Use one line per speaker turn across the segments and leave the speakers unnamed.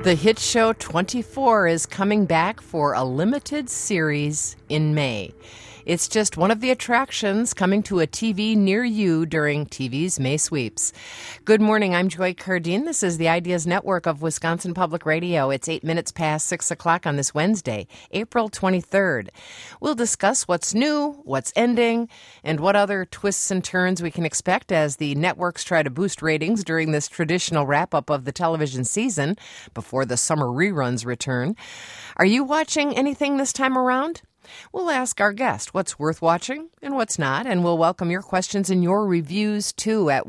The hit show 24 is coming back for a limited series in May. It's just one of the attractions coming to a TV near you during TV's May Sweeps. Good morning, I'm Joy Cardine. This is the Ideas Network of Wisconsin Public Radio. It's 8 minutes past 6 o'clock on this Wednesday, April 23rd. We'll discuss what's new, what's ending, and what other twists and turns we can expect as the networks try to boost ratings during this traditional wrap-up of the television season before the summer reruns return. Are you watching anything this time around? We'll ask our guest what's worth watching and what's not, and we'll welcome your questions and your reviews, too, at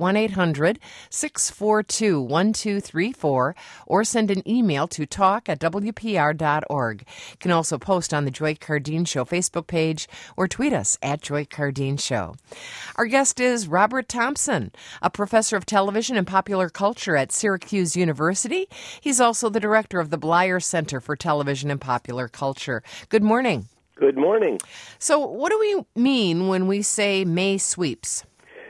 1-800-642-1234, or send an email to talk@wpr.org. You can also post on the Joy Cardine Show Facebook page or tweet us at Joy Cardine Show. Our guest is Robert Thompson, a professor of television and popular culture at Syracuse University. He's also the director of the Bleier Center for Television and Popular Culture. Good morning.
Good morning.
So what do we mean when we say May Sweeps?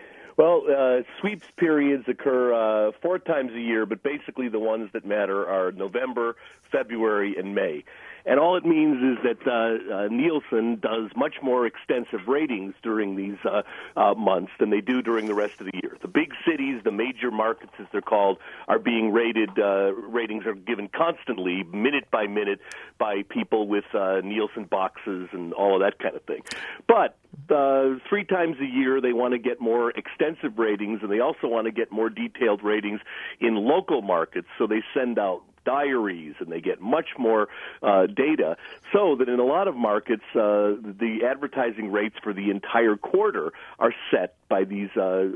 Well, sweeps periods occur 4 times a year, but basically the ones that matter are November, February, and May. And all it means is that Nielsen does much more extensive ratings during these months than they do during the rest of the year. The big cities, the major markets as they're called, are being rated. Ratings are given constantly, minute by minute, by people with Nielsen boxes and all of that kind of thing. But 3 times a year, they want to get more extensive ratings, and they also want to get more detailed ratings in local markets, so they send out diaries, and they get much more data, so that in a lot of markets, the advertising rates for the entire quarter are set by these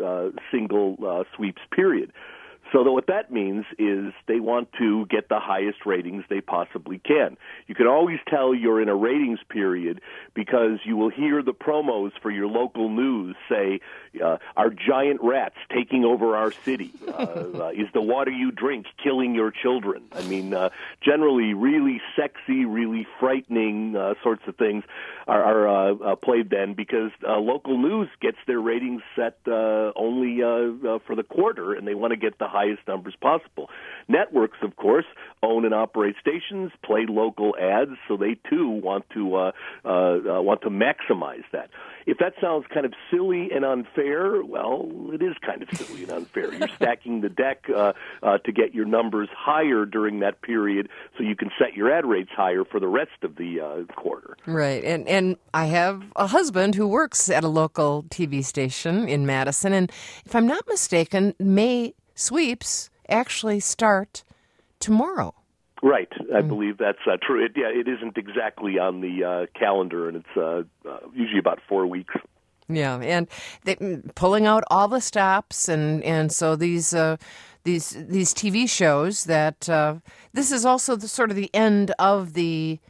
single sweeps period. So what that means is they want to get the highest ratings they possibly can. You can always tell you're in a ratings period because you will hear the promos for your local news say, are giant rats taking over our city? Is the water you drink killing your children? I mean, generally really sexy, really frightening sorts of things are played then because local news gets their ratings set only for the quarter, and they want to get the highest numbers possible. Networks, of course, own and operate stations, play local ads, so they too want to maximize that. If that sounds kind of silly and unfair, well, it is kind of silly and unfair. You're stacking the deck to get your numbers higher during that period, so you can set your ad rates higher for the rest of the quarter.
Right, and I have a husband who works at a local TV station in Madison, and if I'm not mistaken, May Sweeps actually start tomorrow.
Right. I believe that's true. It isn't exactly on the calendar, and it's usually about 4 weeks.
Yeah, and pulling out all the stops, and so these TV shows that this is also the sort of the end of the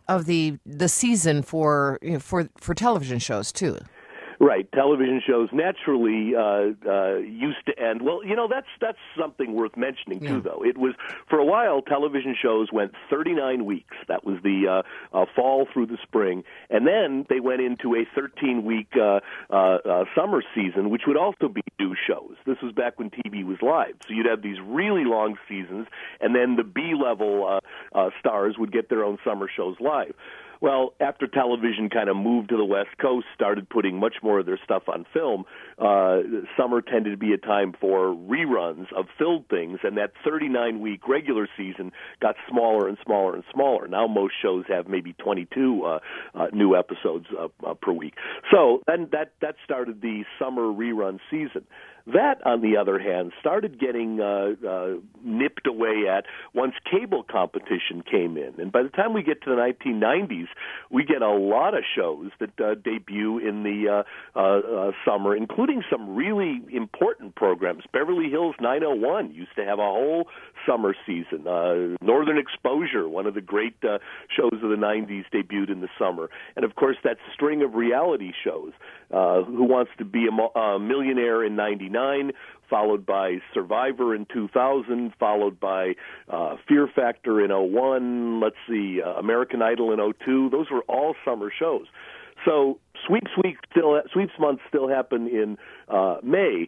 season for television shows too.
Right, television shows naturally used to end. Well, that's something worth mentioning too. Though it was for a while, television shows went 39 weeks. That was the fall through the spring, and then they went into a 13-week summer season, which would also be new shows. This was back when TV was live, so you'd have these really long seasons, and then the B-level stars would get their own summer shows live. Well, after television kind of moved to the West Coast, started putting much more of their stuff on film, summer tended to be a time for reruns of filled things, and that 39-week regular season got smaller and smaller and smaller. Now most shows have maybe 22 new episodes per week. So then that started the summer rerun season. That, on the other hand, started getting nipped away at once cable competition came in. And by the time we get to the 1990s, we get a lot of shows that debut in the summer, including some really important programs. Beverly Hills 901 used to have a whole summer season. Northern Exposure, one of the great shows of the 90s, debuted in the summer. And, of course, that string of reality shows, Who Wants to Be a Millionaire in 99, followed by Survivor in 2000, followed by Fear Factor in 01, American Idol in 02. Those were all summer shows. So Sweeps months still happen in May,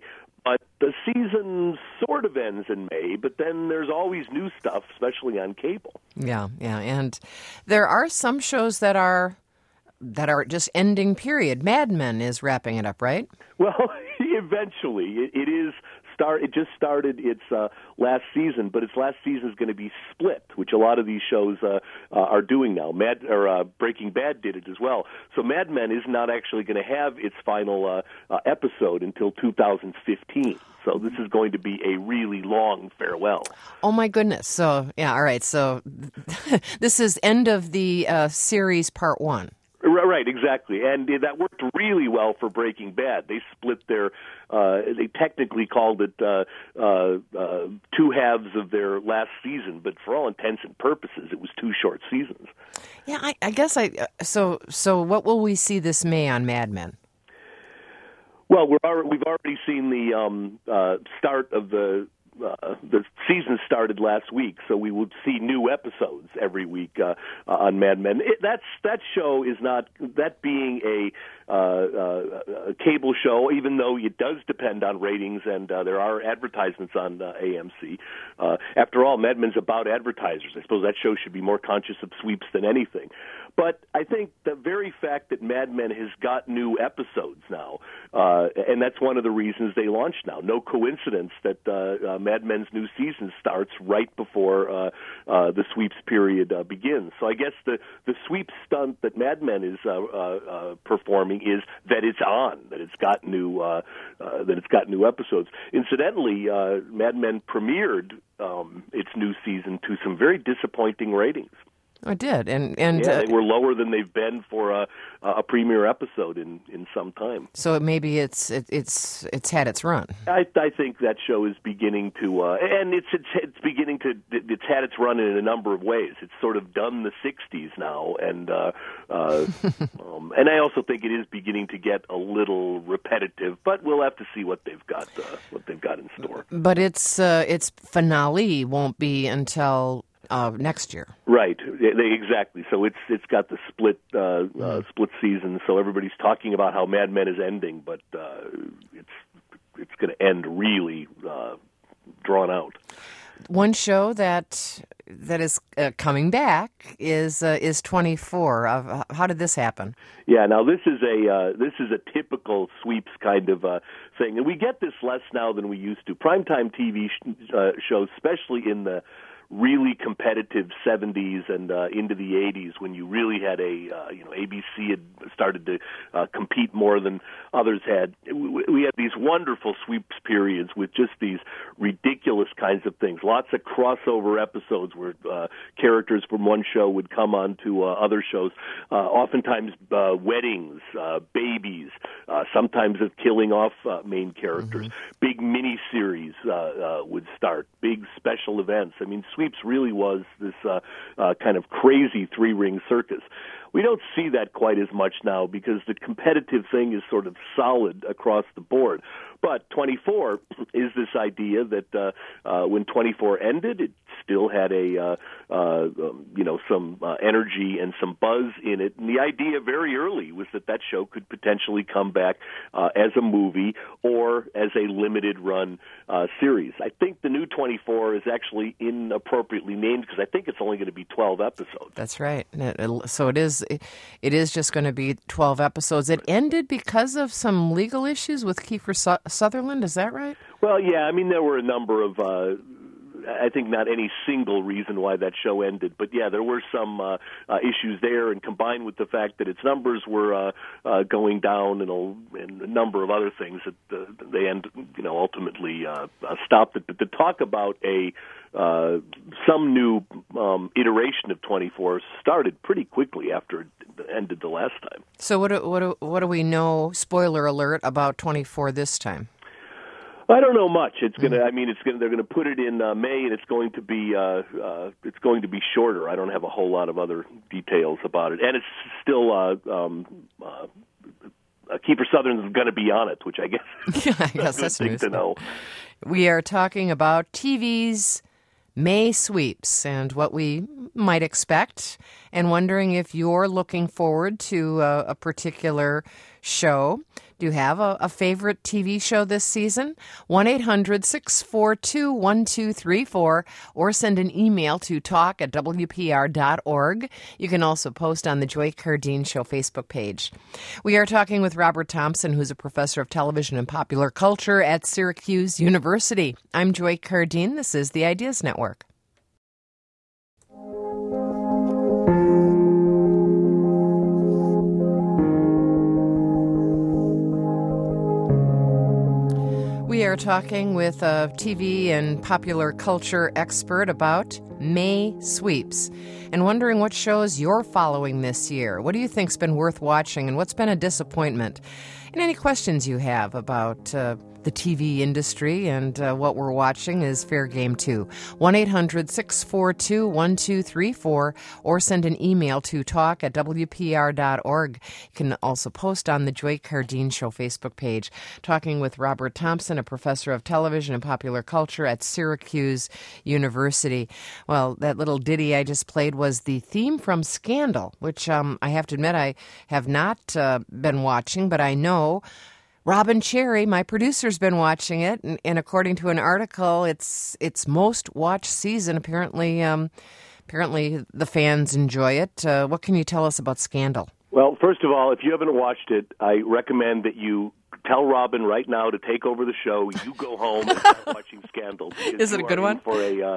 But the season sort of ends in May, but then there's always new stuff, especially on cable.
Yeah, and there are some shows that are just ending. Period. Mad Men is wrapping it up, right?
Well, eventually, it just started its last season, but its last season is going to be split, which a lot of these shows are doing now. Breaking Bad did it as well. So Mad Men is not actually going to have its final episode until 2015. So this is going to be a really long farewell.
Oh, my goodness. So, yeah, all right. So this is end of the series part 1.
Right, exactly. And that worked really well for Breaking Bad. They split they technically called it 2 halves of their last season, but for all intents and purposes, it was 2 short seasons.
Yeah, I guess so what will we see this May on Mad Men?
Well, we've already seen the start of the season started last week, so we will see new episodes every week on Mad Men. That show is not that being a cable show, even though it does depend on ratings and there are advertisements on AMC. After all, Mad Men's about advertisers. I suppose that show should be more conscious of sweeps than anything. But I think the very fact that Mad Men has got new episodes now, and that's one of the reasons they launched now. No coincidence that Mad Men's new season starts right before the sweeps period begins. So I guess the sweep stunt that Mad Men is performing is that it's on, that it's got new episodes. Incidentally, Mad Men premiered its new season to some very disappointing ratings.
I did, and
they were lower than they've been for a premiere episode in some time.
So maybe it's had its run.
I think that show is beginning to, and it's had its run in a number of ways. It's sort of done the '60s now, and and I also think it is beginning to get a little repetitive. But we'll have to see what they've got in store.
But its finale won't be until next year.
Right, exactly. So it's got the split season. So everybody's talking about how Mad Men is ending, but it's going to end really drawn out.
One show that is coming back is 24. How did this happen?
Yeah, now this is a typical sweeps kind of thing, and we get this less now than we used to. Primetime TV shows, especially in the really competitive 70s and into the 80s, when you really had ABC had started to compete more than others had. We had these wonderful sweeps periods with just these ridiculous kinds of things. Lots of crossover episodes where characters from one show would come on to other shows. Oftentimes weddings, babies, sometimes of killing off main characters. Big mini-series would start, big special events. I mean, Sweeps really was this kind of crazy 3-ring circus. We don't see that quite as much now because the competitive thing is sort of solid across the board. But 24 is this idea that when 24 ended, it still had some energy and some buzz in it. And the idea very early was that show could potentially come back as a movie or as a limited run series. I think the new 24 is actually inappropriately named because I think it's only going to be 12 episodes.
That's right. So it is just going to be 12 episodes. It ended because of some legal issues with Kiefer Sutherland, is that right?
Well, yeah, I mean, there were a number of, I think not any single reason why that show ended, but yeah, there were some issues there, and combined with the fact that its numbers were going down and a number of other things that they ultimately stopped it. But to talk about some new iteration of 24 started pretty quickly after it ended the last time.
So what do we know? Spoiler alert about 24 this time.
I don't know much. It's gonna. I mean, they're gonna put it in May, and it's going to be shorter. I don't have a whole lot of other details about it, and it's still Kiefer Sutherland is going to be on it, which I guess
yeah, I guess that's
good thing to know.
We are talking about TV's May sweeps and what we might expect and wondering if you're looking forward to a particular show. Do you have a favorite TV show this season? 1-800-642-1234 or send an email to talk@wpr.org. You can also post on the Joy Cardine Show Facebook page. We are talking with Robert Thompson, who's a professor of television and popular culture at Syracuse University. I'm Joy Cardine. This is the Ideas Network. We are talking with a TV and popular culture expert about May sweeps and wondering what shows you're following this year. What do you think's been worth watching and what's been a disappointment? And any questions you have about the TV industry and what we're watching is fair game too. 1-800-642-1234 or send an email to talk@wpr.org. You can also post on the Joy Cardine Show Facebook page. Talking with Robert Thompson, a professor of television and popular culture at Syracuse University. Well, that little ditty I just played was the theme from Scandal, which I have to admit I have not been watching, but I know Robin Cherry, my producer's been watching it, and according to an article, it's most watched season. Apparently the fans enjoy it. What can you tell us about Scandal?
Well, first of all, if you haven't watched it, I recommend that you tell Robin right now to take over the show. You go home and start watching Scandal.
Is it a good one?
For a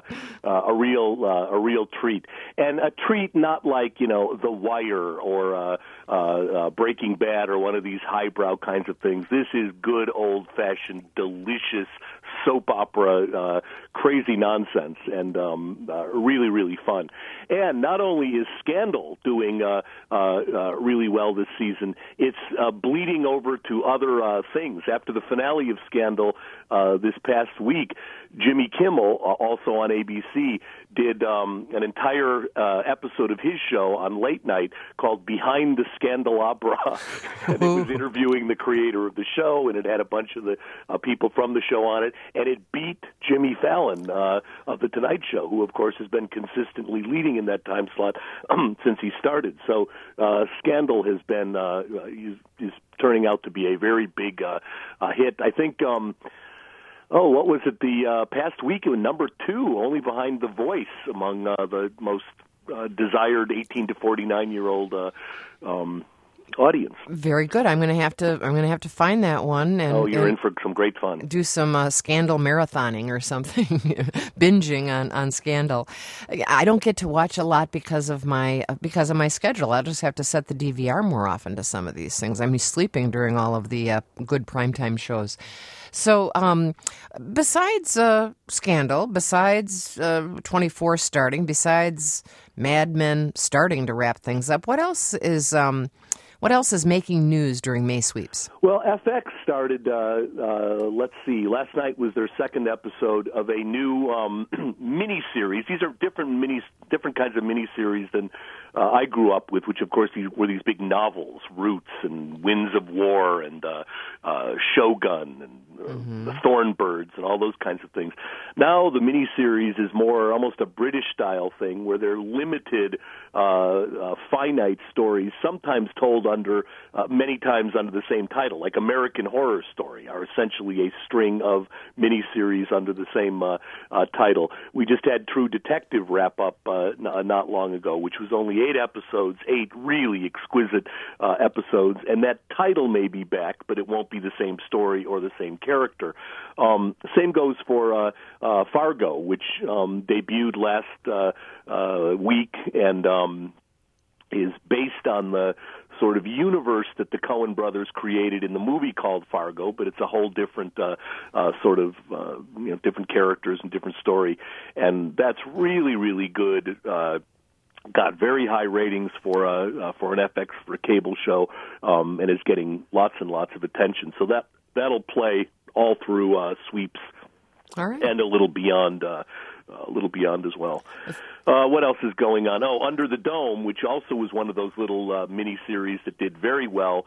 real treat, and a treat not like The Wire or Breaking Bad or one of these highbrow kinds of things. This is good old-fashioned, delicious soap opera, crazy nonsense, and really, really fun. And not only is Scandal doing really well this season, it's bleeding over to other things. After the finale of Scandal this past week, Jimmy Kimmel, also on ABC, did an entire episode of his show on late night called Behind the Scandalabra. And it was interviewing the creator of the show, and it had a bunch of the people from the show on it, and it beat Jimmy Fallon of The Tonight Show, who, of course, has been consistently leading in that time slot since he started. So Scandal has been is turning out to be a very big hit. I think... what was it? The past week it was number 2, only behind The Voice among the most desired 18 to 49-year-old audience.
Very good. I'm going to have to find that one. And,
you're in for some great fun.
Do some Scandal marathoning or something, binging on Scandal. I don't get to watch a lot because of my schedule. I'll just have to set the DVR more often to some of these things. I'm sleeping during all of the good primetime shows. So, besides Scandal, besides 24 starting, besides Mad Men starting to wrap things up, what else is making news during May sweeps?
Well, FX started, let's see, last night was their second episode of a new mini-series. These are different kinds of mini-series than I grew up with, which, of course, were these big novels, Roots and Winds of War and Shogun and the Thornbirds and all those kinds of things. Now the miniseries is more almost a British-style thing where they're limited, finite stories, sometimes told many times under the same title, like American Horror Story are essentially a string of miniseries under the same title. We just had True Detective wrap up not long ago, which was only 8 episodes, 8 really exquisite episodes, and that title may be back, but it won't be the same story or the same character. Same goes for Fargo, which debuted last week and is based on the sort of universe that the Coen brothers created in the movie called Fargo, but it's a whole different different characters and different story, and that's really, really good. Got very high ratings for an FX for a cable show, and is getting lots and lots of attention. So that'll play all through sweeps,
all right,
and a little beyond as well. What else is going on? Under the Dome, which also was one of those little mini-series that did very well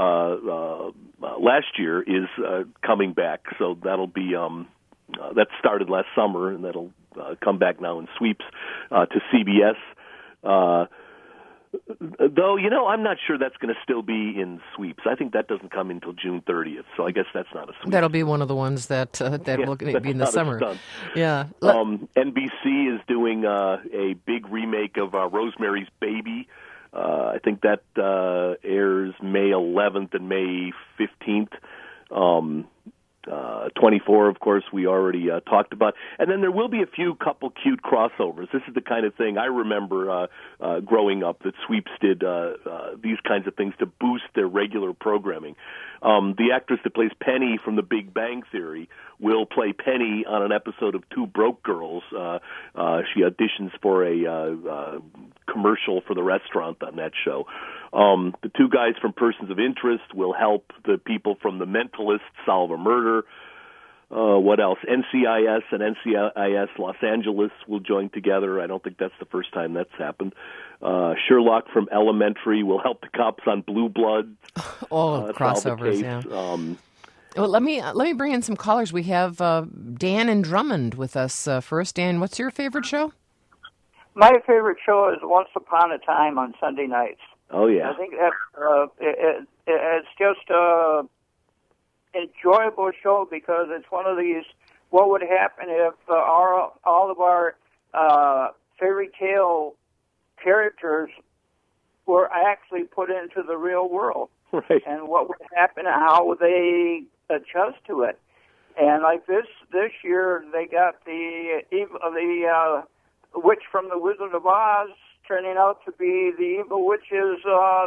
last year, is coming back. So that'll be that started last summer, and that'll come back now in sweeps to CBS. Though, I'm not sure that's going to still be in sweeps. I think that doesn't come until June 30th, so I guess that's not a sweep.
That'll be one of the ones that will be in the summer. Yeah.
NBC is doing a big remake of Rosemary's Baby. I think that airs May 11th and May 15th. 24, of course, we already talked about. And then there will be a few couple cute crossovers. This is the kind of thing I remember growing up that Sweeps did these kinds of things to boost their regular programming. The actress that plays Penny from The Big Bang Theory will play Penny on an episode of Two Broke Girls. She auditions for a commercial for the restaurant on that show. The two guys from Persons of Interest will help the people from The Mentalist solve a murder. What else? NCIS and NCIS Los Angeles will join together. I don't think that's the first time that's happened. Sherlock from Elementary will help the cops on Blue Bloods.
Crossovers, yeah. Well, let me bring in some callers. We have Dan and Drummond with us first. Dan, what's your favorite show?
My favorite show is Once Upon a Time on Sunday nights.
Oh, yeah.
I think that it's just an enjoyable show because it's one of these, what would happen if all of our fairy tale characters were actually put into the real world.
Right.
And what would happen and how they adjust to it. And like this year, they got the witch from the Wizard of Oz turning out to be the evil witch's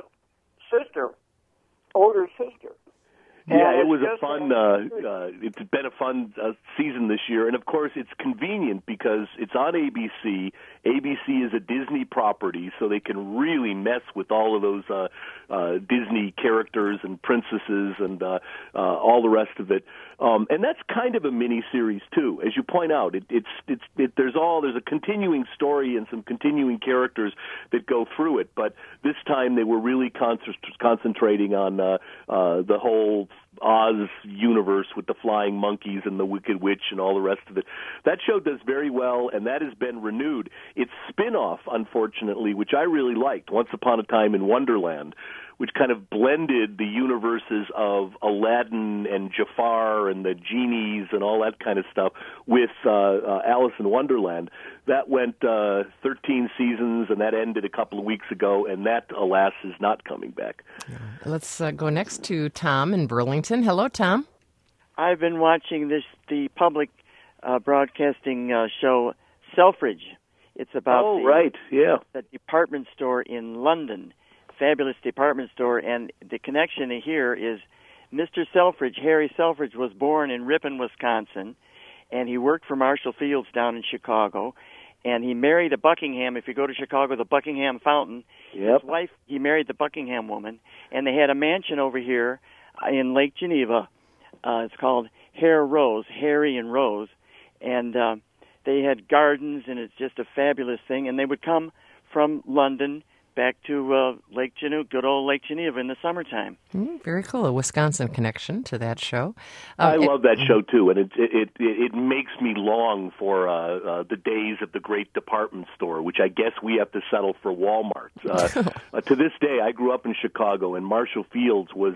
older sister.
Yeah, it was a fun. It's been a fun season this year, and of course, it's convenient because it's on ABC. ABC is a Disney property, so they can really mess with all of those Disney characters and princesses and all the rest of it. And that's kind of a mini series too, as you point out. There's a continuing story and some continuing characters that go through it, but this time they were really concentrating on the whole Oz universe with the flying monkeys and the Wicked Witch and all the rest of it. That show does very well, and that has been renewed. Its spin-off, unfortunately, which I really liked, Once Upon a Time in Wonderland, which kind of blended the universes of Aladdin and Jafar and the genies and all that kind of stuff with Alice in Wonderland. That went 13 seasons, and that ended a couple of weeks ago, and that, alas, is not coming back.
Let's go next to Tom in Burlington. Hello, Tom.
I've been watching the public broadcasting show Selfridge. It's about the department store in London. Fabulous department store, and the connection here is Mr. Selfridge, Harry Selfridge, was born in Ripon, Wisconsin, and he worked for Marshall Fields down in Chicago, and he married a Buckingham. If you go to Chicago, the Buckingham Fountain, his wife, he married the Buckingham woman, and they had a mansion over here in Lake Geneva. It's called Harry and Rose, and they had gardens, and it's just a fabulous thing, and they would come from London back to Lake Geneva, good old Lake Geneva in the summertime.
Very cool, a Wisconsin connection to that show.
I love that show too, and it makes me long for the days of the great department store, which I guess we have to settle for Walmart. To this day, I grew up in Chicago, and Marshall Fields was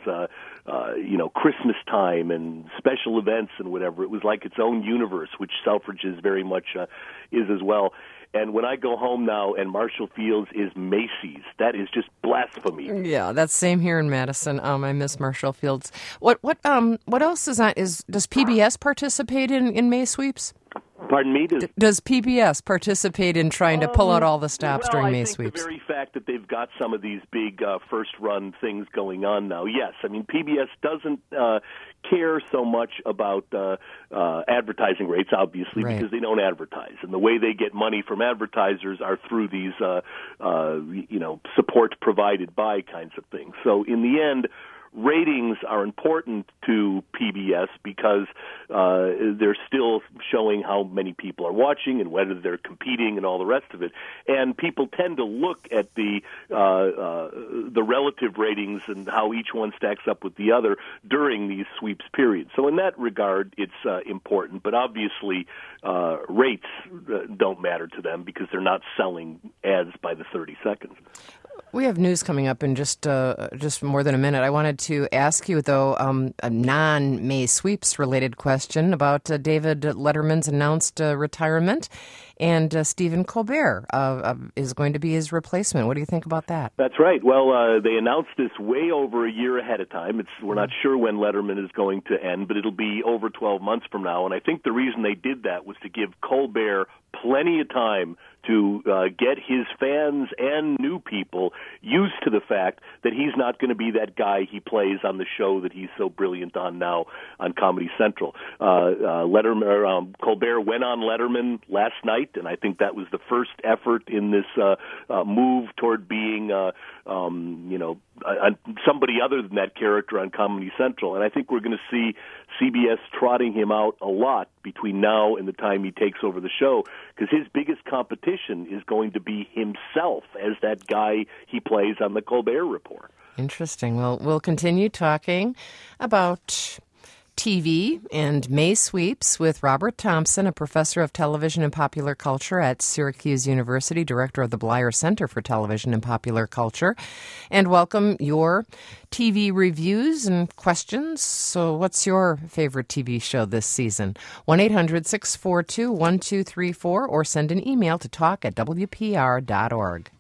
Christmas time and special events and whatever. It was like its own universe, which Selfridge is very much is as well. And when I go home now and Marshall Fields is Macy's, that is just blasphemy.
Yeah, that's same here in Madison. I miss Marshall Fields. What else is on? Does PBS participate in May sweeps?
Pardon me?
Does PBS participate in trying to pull out all the stops during May sweeps?
The very fact that they've got some of these big first-run things going on now, yes. I mean, PBS doesn't care so much about advertising rates, obviously, because they don't advertise. And the way they get money from advertisers are through these, support provided by kinds of things. So in the end, ratings are important to PBS because they're still showing how many people are watching and whether they're competing and all the rest of it. And people tend to look at the relative ratings and how each one stacks up with the other during these sweeps periods. So in that regard, it's important. But obviously, rates don't matter to them because they're not selling ads by the 30 seconds.
We have news coming up in just more than a minute. I wanted to ask you, though, a non-May sweeps-related question about David Letterman's announced retirement, and Stephen Colbert is going to be his replacement. What do you think about that?
That's right. Well, they announced this way over a year ahead of time. We're not sure when Letterman is going to end, but it'll be over 12 months from now. And I think the reason they did that was to give Colbert plenty of time to get his fans and new people used to the fact that he's not going to be that guy he plays on the show that he's so brilliant on now on Comedy Central. Colbert went on Letterman last night, and I think that was the first effort in this move toward being somebody other than that character on Comedy Central. And I think we're going to see CBS trotting him out a lot between now and the time he takes over the show, because his biggest competition is going to be himself as that guy he plays on the Colbert Report.
Interesting. Well, we'll continue talking about TV and May sweeps with Robert Thompson, a professor of television and popular culture at Syracuse University, director of the Bleier Center for Television and Popular Culture, and welcome your TV reviews and questions. So what's your favorite TV show this season? 1-800-642-1234 or send an email to talk@wpr.org.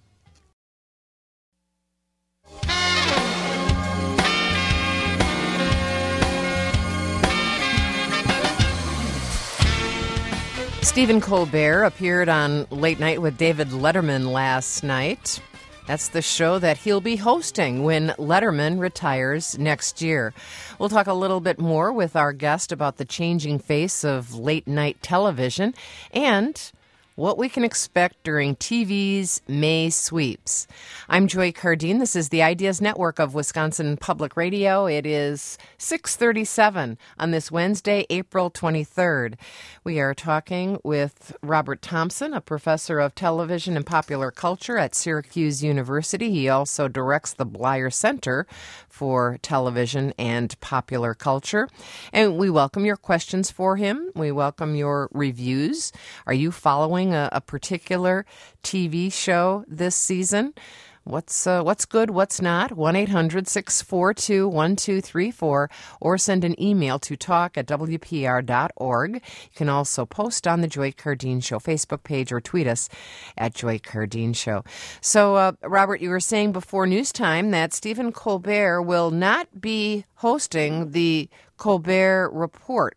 Stephen Colbert appeared on Late Night with David Letterman last night. That's the show that he'll be hosting when Letterman retires next year. We'll talk a little bit more with our guest about the changing face of late night television and what we can expect during TV's May sweeps. I'm Joy Cardine. This is the Ideas Network of Wisconsin Public Radio. It is 6:37 on this Wednesday, April 23rd. We are talking with Robert Thompson, a professor of television and popular culture at Syracuse University. He also directs the Bleier Center for Television and Popular Culture. And we welcome your questions for him. We welcome your reviews. Are you following a particular TV show this season? What's good, what's not? 1-800-642-1234 or send an email to talk@wpr.org. You can also post on the Joy Cardine Show Facebook page or tweet us at Joy Cardine Show. So, Robert, you were saying before news time that Stephen Colbert will not be hosting the Colbert Report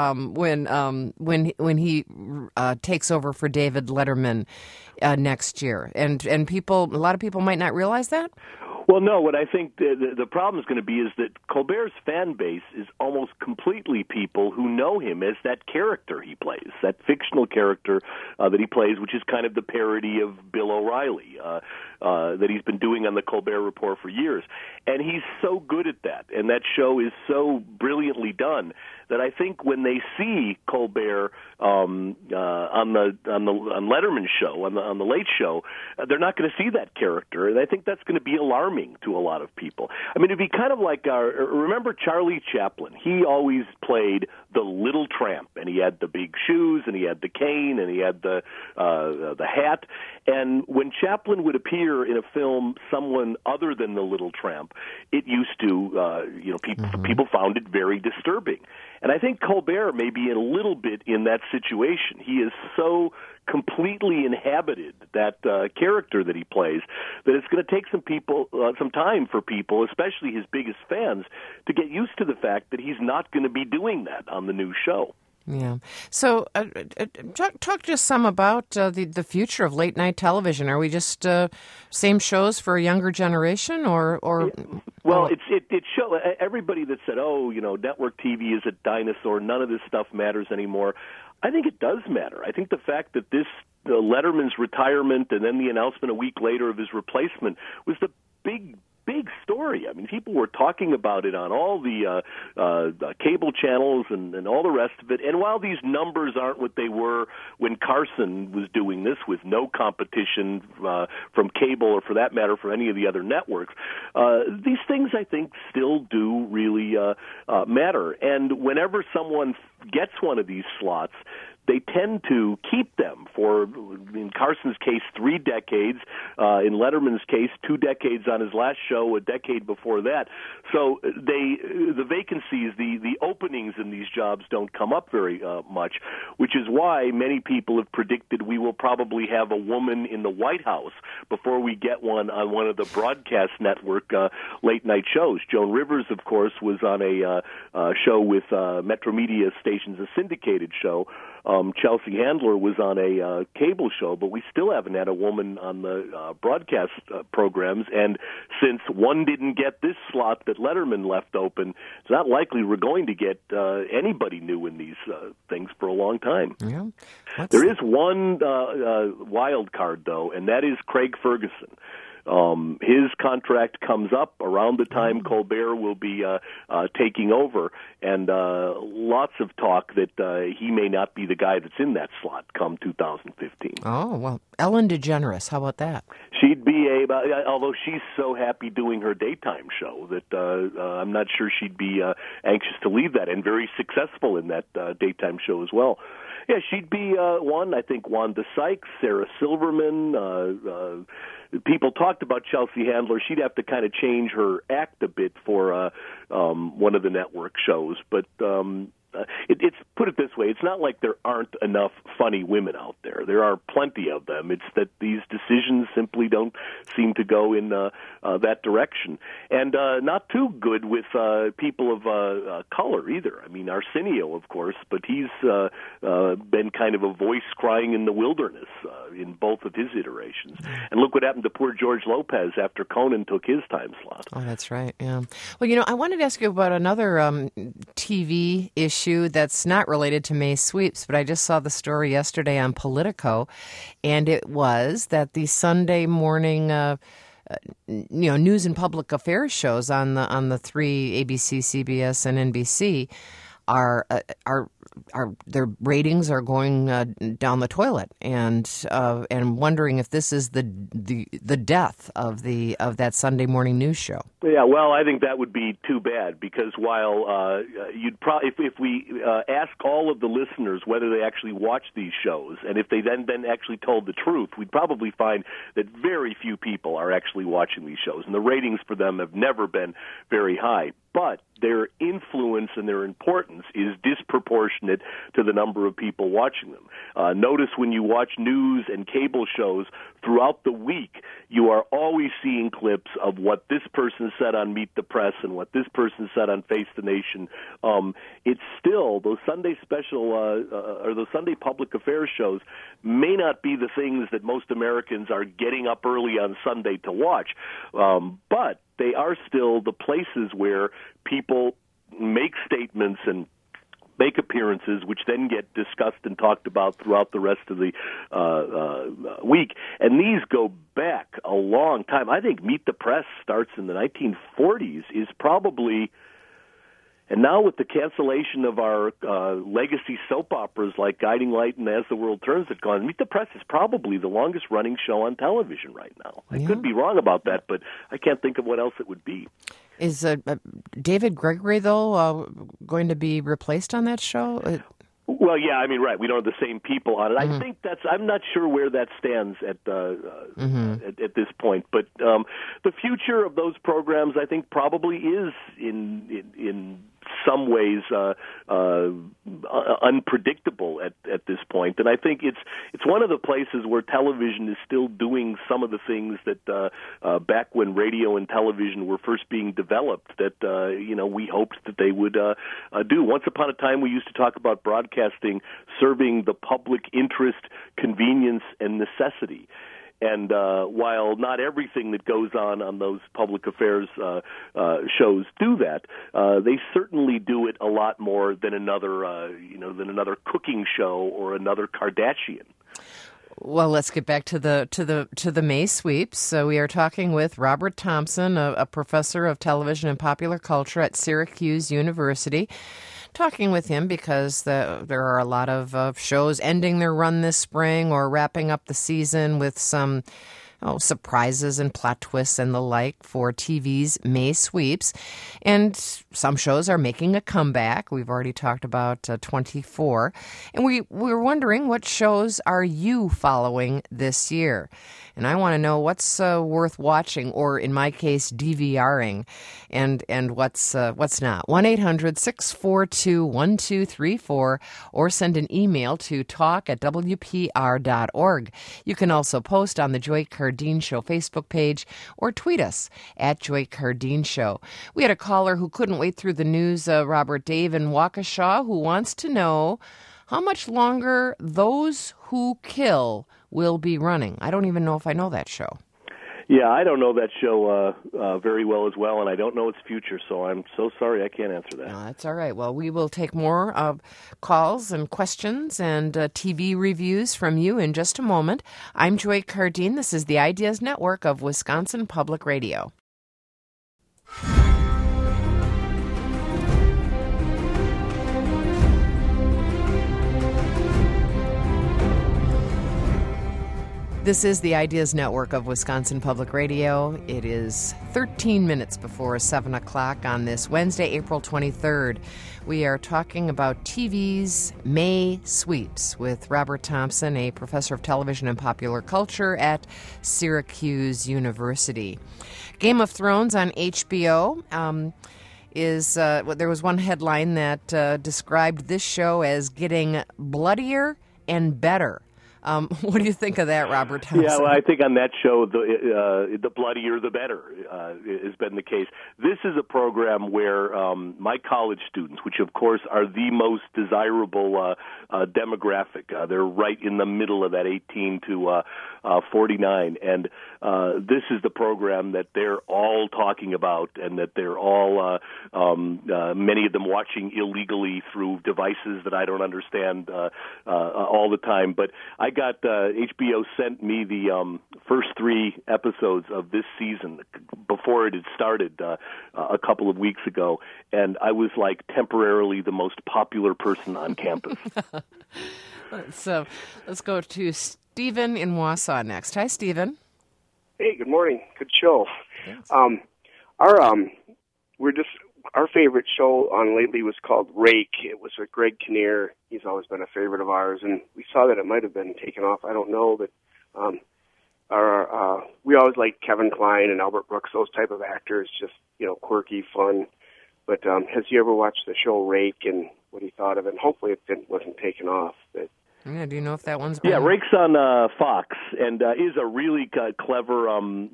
when he takes over for David Letterman next year, and a lot of people might not realize that.
Well, no, what I think the problem is going to be is that Colbert's fan base is almost completely people who know him as that character he plays, that fictional character that he plays, which is kind of the parody of Bill O'Reilly that he's been doing on the Colbert Report for years. And he's so good at that, and that show is so brilliantly done that I think when they see Colbert on Letterman's show, on the Late Show, they're not going to see that character, and I think that's going to be alarming to a lot of people. I mean, it'd be kind of like remember Charlie Chaplin? He always played the little tramp, and he had the big shoes, and he had the cane, and he had the hat. And when Chaplin would appear in a film, someone other than the little tramp, it used to, people found it very disturbing. And I think Colbert may be a little bit in that situation. He is so completely inhabited that character that he plays that it's going to take some time for people, especially his biggest fans, to get used to the fact that he's not going to be doing that on the new show.
Yeah. So talk just some about the future of late night television. Are we just same shows for a younger generation, or?
Well, it show everybody that said, network TV is a dinosaur. None of this stuff matters anymore. I think it does matter. I think the fact that Letterman's retirement and then the announcement a week later of his replacement was the big story. I mean, people were talking about it on all the cable channels and all the rest of it. And while these numbers aren't what they were when Carson was doing this with no competition from cable or, for that matter, from any of the other networks, these things, I think, still do really matter. And whenever someone gets one of these slots, they tend to keep them for, in Carson's case, 3 decades. In Letterman's case, 2 decades on his last show, a decade before that. So the vacancies, the openings in these jobs don't come up very much, which is why many people have predicted we will probably have a woman in the White House before we get one on one of the broadcast network late-night shows. Joan Rivers, of course, was on a show with Metro Media Stations, a syndicated show. Chelsea Handler was on a cable show, but we still haven't had a woman on the broadcast programs. And since one didn't get this slot that Letterman left open, it's not likely we're going to get anybody new in these things for a long time.
Yeah.
There is one wild card, though, and that is Craig Ferguson. His contract comes up around the time Colbert will be taking over, and lots of talk that he may not be the guy that's in that slot come 2015.
Oh, well, Ellen DeGeneres, how about that?
She'd be although she's so happy doing her daytime show that I'm not sure she'd be anxious to leave that, and very successful in that daytime show as well. Yeah, she'd be one. I think Wanda Sykes, Sarah Silverman. People talked about Chelsea Handler. She'd have to kind of change her act a bit for one of the network shows. But it's put it this way, it's not like there aren't enough funny women out there. There are plenty of them. It's that these decisions simply don't seem to go in that direction. And not too good with people of color either. I mean, Arsenio, of course, but he's been kind of a voice crying in the wilderness in both of his iterations. And look what happened to poor George Lopez after Conan took his time slot.
Oh, that's right, yeah. Well, I wanted to ask you about another TV issue that's not related to May sweeps, but I just saw the story yesterday on Politico, and it was that the Sunday morning news and public affairs shows on the 3 ABC, CBS, and NBC are their ratings are going down the toilet, and wondering if this is the death of that Sunday morning news show.
Yeah, well, I think that would be too bad, because while you'd probably, if we ask all of the listeners whether they actually watch these shows, and if they then actually told the truth, we'd probably find that very few people are actually watching these shows, and the ratings for them have never been very high. But their influence and their importance is disproportionate to the number of people watching them. Notice when you watch news and cable shows throughout the week, you are always seeing clips of what this person said on Meet the Press and what this person said on Face the Nation. It's still, those Sunday special or those Sunday public affairs shows may not be the things that most Americans are getting up early on Sunday to watch, but they are still the places where people make statements and make appearances, which then get discussed and talked about throughout the rest of the week. And these go back a long time. I think Meet the Press starts in the 1940s, is probably... And now with the cancellation of our legacy soap operas like Guiding Light and As the World Turns have gone, Meet the Press is probably the longest-running show on television right now. I could be wrong about that, but I can't think of what else it would be.
Is David Gregory, though, going to be replaced on that show?
Well, yeah, I mean, right. We don't have the same people on it. I think I'm not sure where that stands at this point. But the future of those programs, I think, probably is in some ways unpredictable at this point. And I think it's one of the places where television is still doing some of the things that back when radio and television were first being developed that we hoped that they would do. Once upon a time, we used to talk about broadcasting serving the public interest, convenience, and necessity. And while not everything that goes on those public affairs shows do that, they certainly do it a lot more than another cooking show or another Kardashian.
Well, let's get back to the May sweeps. So we are talking with Robert Thompson, a professor of television and popular culture at Syracuse University. Talking with him because there are a lot of shows ending their run this spring or wrapping up the season with some surprises and plot twists and the like for TV's May sweeps. And some shows are making a comeback. We've already talked about 24. And we were wondering, what shows are you following this year? And I want to know what's worth watching, or in my case, DVRing, and what's not. 1-800-642-1234, or send an email to talk@wpr.org. You can also post on the Joy Cardeen Show Facebook page, or tweet us at Joy Cardeen Show. We had a caller who couldn't wait through the news, Robert Dave in Waukesha, who wants to know how much longer Those Who Kill will be running. I don't even know if I know that show.
Yeah, I don't know that show very well as well, and I don't know its future, so I'm so sorry I can't answer that.
No, that's all right. Well, we will take more calls and questions and TV reviews from you in just a moment. I'm Joy Cardeen. This is the Ideas Network of Wisconsin Public Radio. This is the Ideas Network of Wisconsin Public Radio. It is 13 minutes before 7 o'clock on this Wednesday, April 23rd. We are talking about TV's May sweeps with Robert Thompson, a professor of television and popular culture at Syracuse University. Game of Thrones on HBO there was one headline that described this show as getting bloodier and better. What do you think of that, Robert Thompson?
Yeah, well, I think on that show, the bloodier the better has been the case. This is a program where my college students, which of course are the most desirable demographic, they're right in the middle of that 18 to 49, and this is the program that they're all talking about, and that they're all, many of them watching illegally through devices that I don't understand all the time. But I got HBO sent me the first 3 episodes of this season before it had started a couple of weeks ago, and I was like temporarily the most popular person on campus.
So let's go to Stephen in Wausau next. Hi, Stephen.
Hey, good morning. Good show.
Thanks.
Our favorite show on lately was called Rake. It was with Greg Kinnear. He's always been a favorite of ours, and we saw that it might have been taken off. I don't know, but we always liked Kevin Kline and Albert Brooks, those type of actors, just quirky, fun. But has he ever watched the show Rake and what he thought of it? And hopefully it wasn't taken off. But
yeah, do you know if that one's been...
Yeah, Rake's on Fox, and is a really clever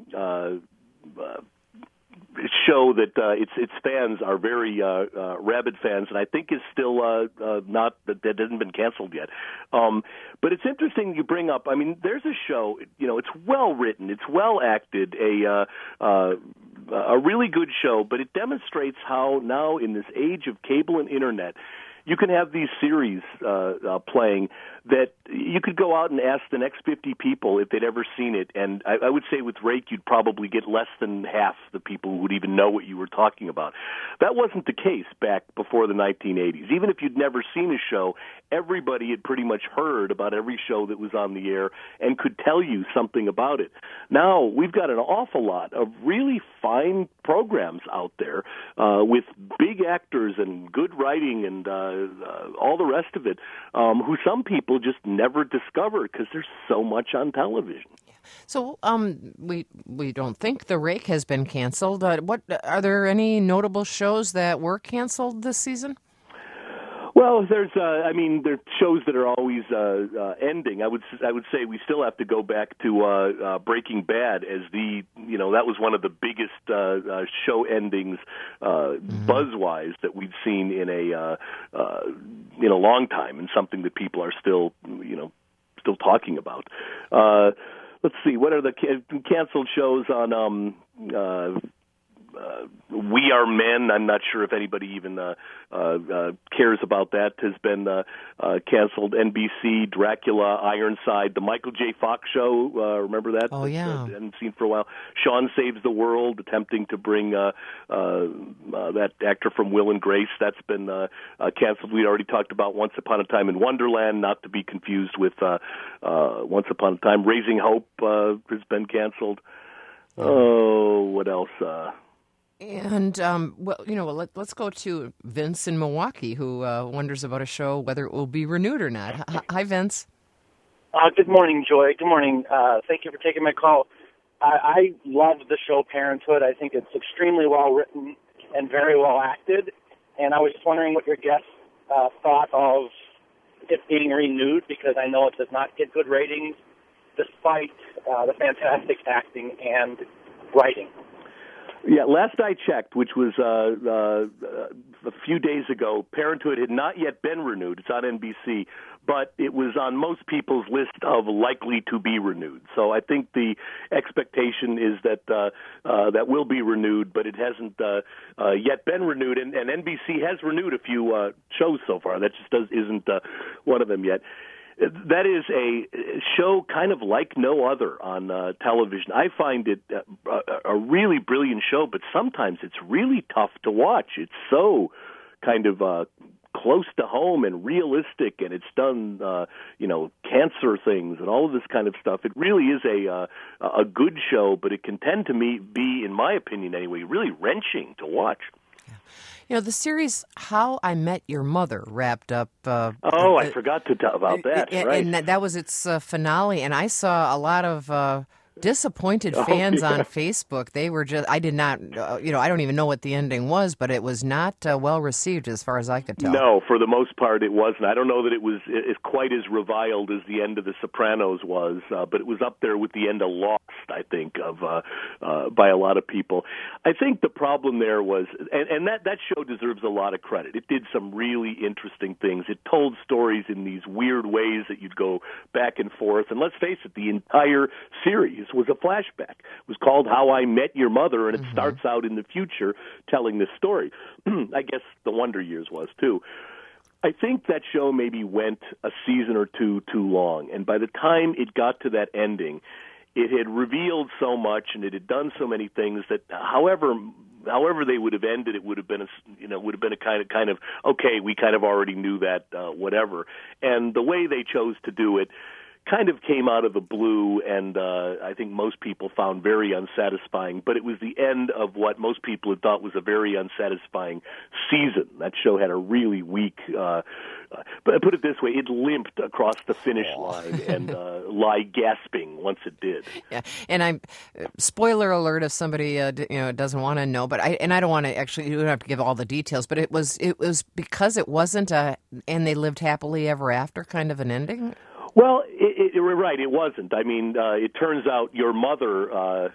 show that its fans are very rabid fans, and I think is still not that hasn't been canceled yet. But it's interesting you bring up. I mean, there's a show. It's well written, it's well acted, a really good show. But it demonstrates how now in this age of cable and internet, you can have these series playing that you could go out and ask the next 50 people if they'd ever seen it, and I would say with Rake you'd probably get less than half the people who would even know what you were talking about. That wasn't the case back before the 1980s. Even if you'd never seen a show, everybody had pretty much heard about every show that was on the air and could tell you something about it. Now we've got an awful lot of really fine programs out there with big actors and good writing and all the rest of it, who some people just never discover because there's so much on television.
So we don't think the Rake has been canceled. What are there any notable shows that were canceled this season?
Well, there's there are shows that are always ending. I would say we still have to go back to Breaking Bad as that was one of the biggest show endings buzz-wise that we'd seen in a long time, and something that people are still talking about. Let's see, what are the canceled shows on We Are Men. I'm not sure if anybody even cares about that. Has been canceled. NBC, Dracula, Ironside, the Michael J. Fox show. Remember that?
Oh, yeah.
I hadn't seen for a while. Sean Saves the World, attempting to bring that actor from Will and Grace. That's been canceled. We already talked about Once Upon a Time in Wonderland, not to be confused with Once Upon a Time. Raising Hope has been canceled. Oh, what else?
And, let's go to Vince in Milwaukee, who wonders about a show, whether it will be renewed or not. Hi, Vince.
Good morning, Joy. Good morning. Thank you for taking my call. I love the show Parenthood. I think it's extremely well written and very well acted. And I was just wondering what your guests thought of it being renewed, because I know it does not get good ratings despite the fantastic acting and writing.
Yeah, last I checked, which was a few days ago, Parenthood had not yet been renewed. It's on NBC, but it was on most people's list of likely to be renewed. So I think the expectation is that that will be renewed, but it hasn't yet been renewed. And NBC has renewed a few shows so far. That just isn't one of them yet. That is a show kind of like no other on television. I find it a really brilliant show, but sometimes it's really tough to watch. It's so kind of close to home and realistic, and it's done, cancer things and all of this kind of stuff. It really is a good show, but it can tend to be, in my opinion anyway, really wrenching to watch.
The series How I Met Your Mother wrapped up.
I forgot to talk about that. Right.
And that was its finale, and I saw a lot of disappointed fans on Facebook. They were just, I did not, I don't even know what the ending was, but it was not well received as far as I could tell.
No, for the most part it wasn't. I don't know that it was quite as reviled as the end of The Sopranos was, but it was up there with the end of Lost, I think, by a lot of people. I think the problem there was, and that show deserves a lot of credit. It did some really interesting things. It told stories in these weird ways that you'd go back and forth. And let's face it, the entire series was a flashback. It was called How I Met Your Mother, and it starts out in the future telling this story. I guess The Wonder Years was, too. I think that show maybe went a season or two too long, and by the time it got to that ending, it had revealed so much and it had done so many things that however they would have ended, it would have been a kind of okay, we kind of already knew that, whatever. And the way they chose to do it kind of came out of the blue, and I think most people found very unsatisfying. But it was the end of what most people had thought was a very unsatisfying season. That show had a really weak, but put it this way, it limped across the finish line and lie gasping once it did.
Yeah, and I'm spoiler alert if somebody doesn't want to know, but I don't want to actually. You don't have to give all the details, but it was because it wasn't and they lived happily ever after kind of an ending.
Well, you're right. It wasn't. I mean, it turns out your mother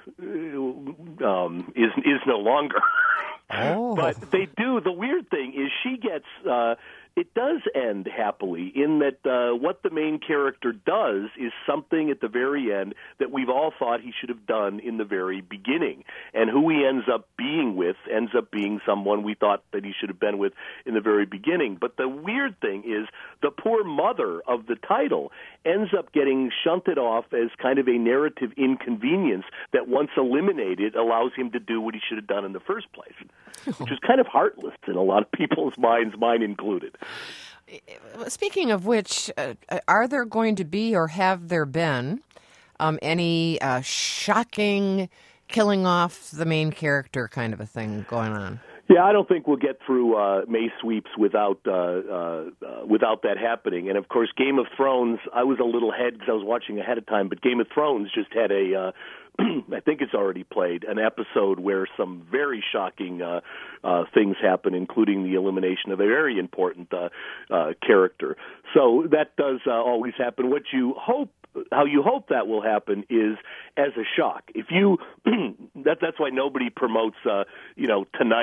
is no longer.
Oh.
But they do. The weird thing is she gets. It does end happily in that what the main character does is something at the very end that we've all thought he should have done in the very beginning. And who he ends up being with ends up being someone we thought that he should have been with in the very beginning. But the weird thing is the poor mother of the title ends up getting shunted off as kind of a narrative inconvenience that once eliminated allows him to do what he should have done in the first place, which is kind of heartless in a lot of people's minds, mine included.
Speaking of which, are there going to be or have there been any shocking killing off the main character kind of a thing going on?
Yeah, I don't think we'll get through May sweeps without that happening. And of course, Game of Thrones. I was a little ahead because I was watching ahead of time, but Game of Thrones just had I think it's already played an episode where some very shocking things happen, including the elimination of a very important character. So that does always happen. How you hope that will happen is as a shock. If you, that's why nobody promotes, tonight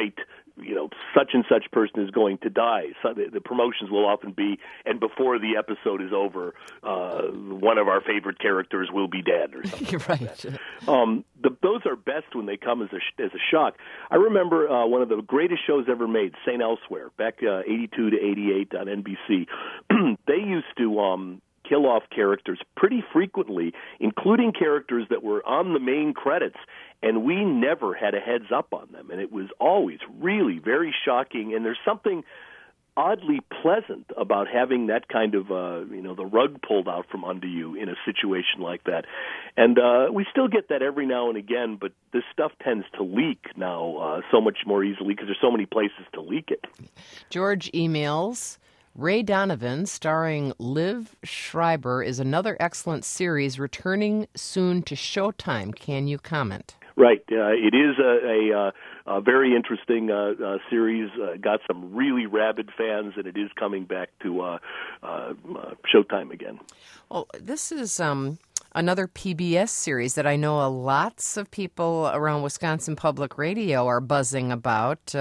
such and such person is going to die. So the promotions will often be, and before the episode is over, one of our favorite characters will be dead or something.
Right.
Like that. Those are best when they come as a shock. I remember one of the greatest shows ever made, St. Elsewhere, back 82 to 88 on NBC. They used to kill off characters pretty frequently, including characters that were on the main credits, and we never had a heads up on them. And it was always really very shocking, and there's something oddly pleasant about having that kind of, the rug pulled out from under you in a situation like that. And we still get that every now and again, but this stuff tends to leak now so much more easily because there's so many places to leak it.
George emails, Ray Donovan, starring Liv Schreiber, is another excellent series returning soon to Showtime. Can you comment?
Right. It is a very interesting series. Got some really rabid fans, and it is coming back to Showtime again.
Well, this is another PBS series that I know lots of people around Wisconsin Public Radio are buzzing about.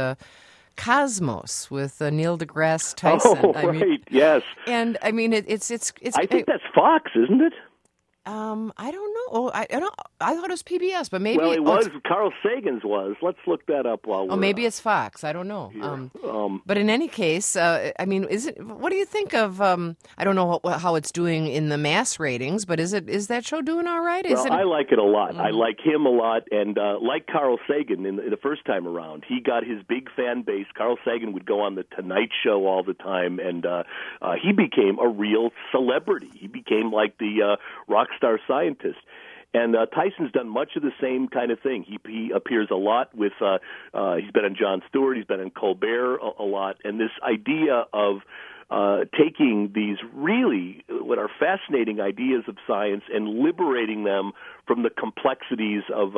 Cosmos with Neil deGrasse Tyson.
Right, yes.
And I mean, it's.
I think that's Fox, isn't it?
I don't know. I thought it was PBS, but maybe.
Well, it was. Carl Sagan's was. Let's look that up while we're.
Maybe it's Fox. I don't know. But in any case, I mean, what do you think of? I don't know how it's doing in the mass ratings, but is that show doing all right?
I like it a lot. I like him a lot, and like Carl Sagan in the first time around, he got his big fan base. Carl Sagan would go on the Tonight Show all the time, and he became a real celebrity. He became like the rock star scientist. And Tyson's done much of the same kind of thing. He appears a lot with, he's been on Jon Stewart, he's been on Colbert a lot, and this idea of taking these really what are fascinating ideas of science and liberating them from the complexities of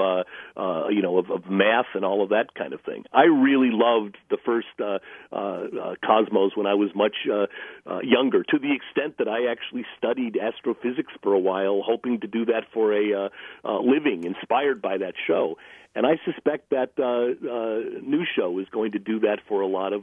math and all of that kind of thing. I really loved the first Cosmos when I was much younger, to the extent that I actually studied astrophysics for a while, hoping to do that for a living, inspired by that show. And I suspect that new show is going to do that for a lot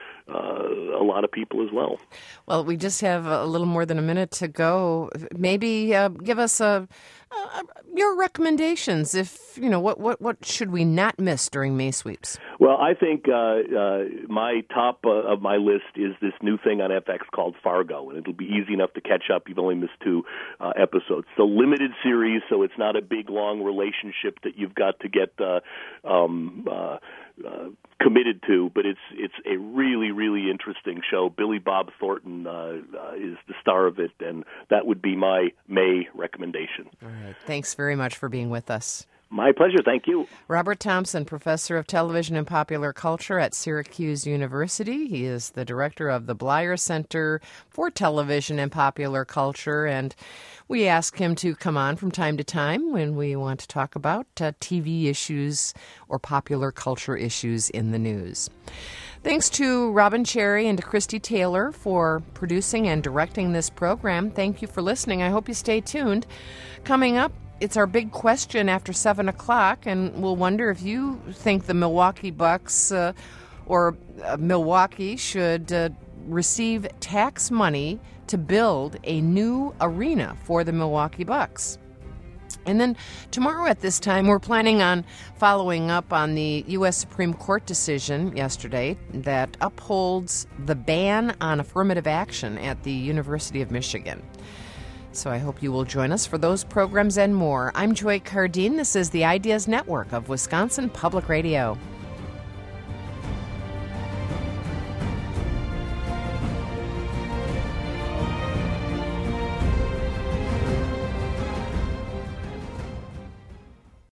of people as well.
Well, we just have a little more than a minute to go. Maybe give us your recommendations. If what should we not miss during May Sweeps?
Well, I think my top of my list is this new thing on FX called Fargo, and it'll be easy enough to catch up. You've only missed 2 episodes. It's a limited series, so it's not a big, long relationship that you've got to get committed to, but it's a really, really interesting show. Billy Bob Thornton is the star of it, and that would be my May recommendation.
All right. Thanks very much for being with us.
My pleasure. Thank you.
Robert Thompson, professor of television and popular culture at Syracuse University. He is the director of the Bleier Center for Television and Popular Culture, and we ask him to come on from time to time when we want to talk about TV issues or popular culture issues in the news. Thanks to Robin Cherry and to Christy Taylor for producing and directing this program. Thank you for listening. I hope you stay tuned. Coming up, it's our big question after 7 o'clock, and we'll wonder if you think the Milwaukee Bucks or Milwaukee should receive tax money to build a new arena for the Milwaukee Bucks. And then tomorrow at this time, we're planning on following up on the U.S. Supreme Court decision yesterday that upholds the ban on affirmative action at the University of Michigan. So I hope you will join us for those programs and more. I'm Joy Cardine. This is the Ideas Network of Wisconsin Public Radio.